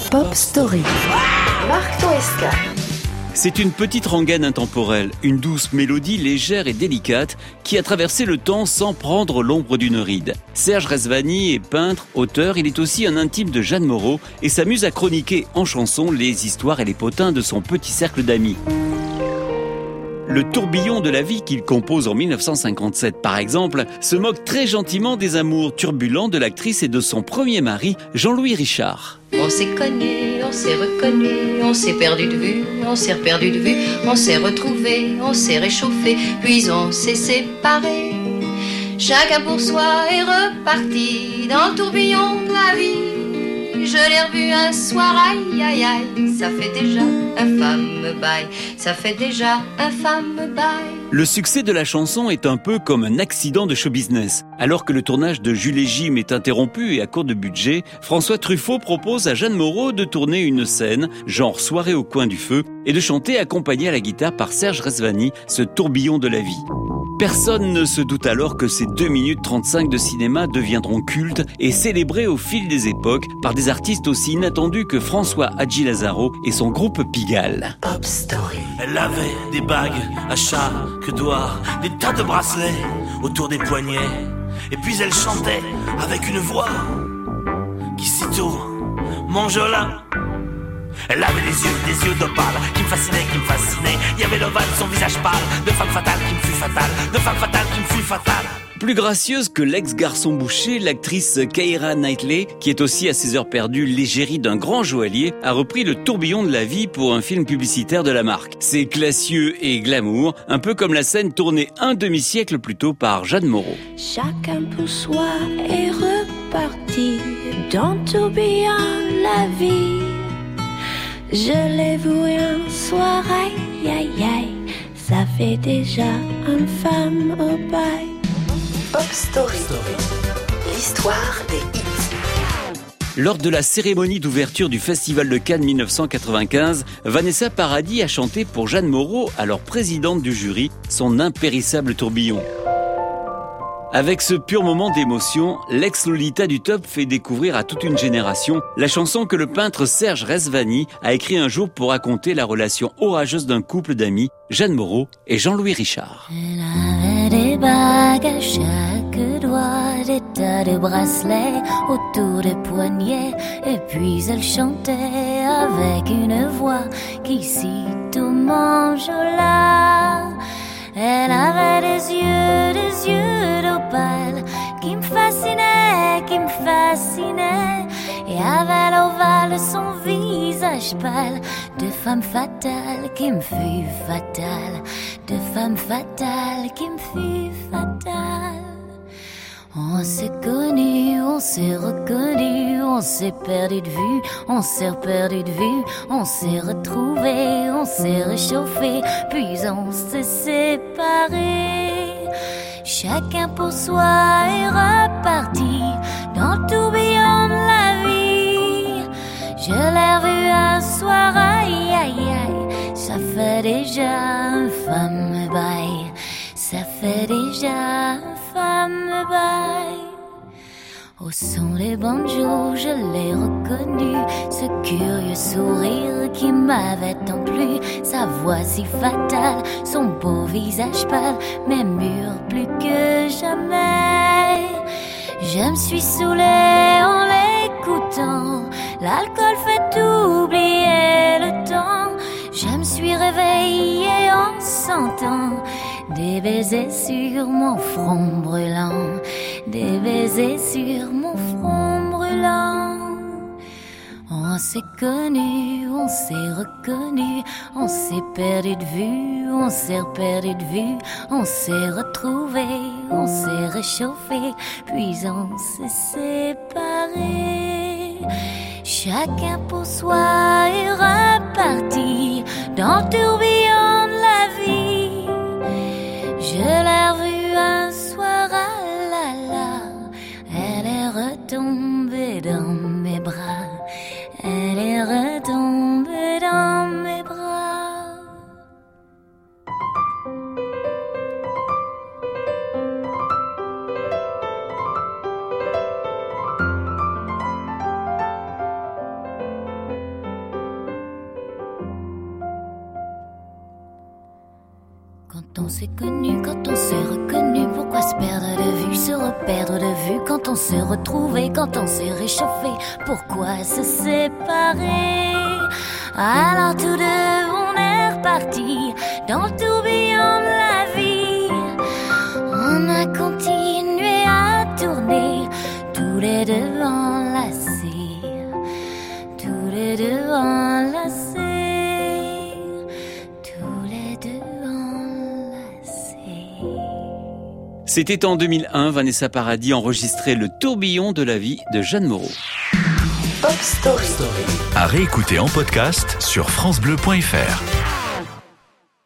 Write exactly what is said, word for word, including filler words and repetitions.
Pop Story. Marc Toesca. C'est une petite rengaine intemporelle, une douce mélodie légère et délicate qui a traversé le temps sans prendre l'ombre d'une ride. Serge Rezvani est peintre, auteur, il est aussi un intime de Jeanne Moreau et s'amuse à chroniquer en chanson les histoires et les potins de son petit cercle d'amis. Le tourbillon de la vie qu'il compose en dix-neuf cent cinquante-sept, par exemple, se moque très gentiment des amours turbulents de l'actrice et de son premier mari, Jean-Louis Richard. On s'est connus, on s'est reconnus, on s'est perdu de vue, on s'est perdu de vue, on s'est retrouvés, on s'est réchauffé, puis on s'est séparés. Chacun pour soi est reparti dans le tourbillon de la vie. Je l'ai revu un soir, aïe aïe aïe, ça fait déjà un fameux bail, ça fait déjà un fameux bail. Le succès de la chanson est un peu comme un accident de show business. Alors que le tournage de Jules et Jim est interrompu et à court de budget, François Truffaut propose à Jeanne Moreau de tourner une scène, genre soirée au coin du feu, et de chanter accompagné à la guitare par Serge Rezvani, ce tourbillon de la vie. Personne ne se doute alors que ces deux minutes trente-cinq de cinéma deviendront cultes et célébrés au fil des époques par des artistes aussi inattendus que François Hadji Lazaro et son groupe Pigalle. Pop Story. Elle avait des bagues à chaque doigt, des tas de bracelets autour des poignets. Et puis elle chantait avec une voix qui sitôt m'enjola. Elle avait des yeux, des yeux d'opale qui me fascinaient, qui me fascinaient. Il y avait l'ovale de son visage pâle, de femme fatale qui me fut fatale, de femme fatale qui me fut fatale. Plus gracieuse que l'ex-garçon boucher, l'actrice Keira Knightley, qui est aussi à ses heures perdues l'égérie d'un grand joaillier, a repris le tourbillon de la vie pour un film publicitaire de la marque. C'est classieux et glamour, un peu comme la scène tournée un demi-siècle plus tôt par Jeanne Moreau. Chacun pour soi est reparti dans le tourbillon de la vie. Je l'ai vu un soir, aïe aïe aïe, ça fait déjà une femme au bail. Pop Story. L'histoire des hits. Lors de la cérémonie d'ouverture du Festival de Cannes dix-neuf cent quatre-vingt-quinze, Vanessa Paradis a chanté pour Jeanne Moreau, alors présidente du jury, son impérissable tourbillon. Avec ce pur moment d'émotion, l'ex-Lolita du Top fait découvrir à toute une génération la chanson que le peintre Serge Rezvani a écrit un jour pour raconter la relation orageuse d'un couple d'amis, Jeanne Moreau et Jean-Louis Richard. Elle avait des bagues à chaque doigt, des tas de bracelets autour des poignets, et puis elle chantait avec une voix qui sitôt m'enjola. Elle avait des yeux, des yeux d'opale qui me fascinaient, qui me fascinaient, et avait l'ovale de son visage pâle, de femme fatale qui me fut fatale, de femme fatale qui me fut fatale. On s'est connus, on s'est reconnus, on s'est perdu de vue, on s'est perdu de vue, on s'est retrouvés, on s'est réchauffés, puis on s'est séparés. Chacun pour soi est reparti dans le tourbillon de la vie. Je l'ai revu un soir, aïe aïe aïe, ça fait déjà un fameux bail, ça fait déjà un fameux bail. Au son des banjos, je l'ai reconnu, ce curieux sourire qui m'avait tant plu, sa voix si fatale, son beau visage pâle, mais mûr plus que jamais. Je me suis saoulée en l'écoutant, l'alcool fait oublier le temps. Je me suis réveillée en sentant des baisers sur mon front brûlant, des baisers sur mon front brûlant. On s'est connus, on s'est reconnus, on s'est perdu de vue, on s'est perdu de vue, on s'est retrouvés, on s'est réchauffés, puis on s'est séparés. Chacun pour soi est reparti dans le tourbillon de la vie. Je l'ai revue un soir, ah là là, elle est retombée dans mes bras, elle est retombée dans mes bras. on s'est connu, quand on s'est reconnu. Pourquoi se perdre de vue, se reperdre de vue quand on s'est retrouvé, quand on s'est réchauffé? Pourquoi se séparer? Alors tous deux on est repartis dans le tourbillon de la vie. On a continué à tourner, tous les deux enlacés, tous les deux enlacés, tous les deux enlacés. C'était en deux mille un, Vanessa Paradis enregistrait Le tourbillon de la vie de Jeanne Moreau. Pop Story. À réécouter en podcast sur francebleu point fr.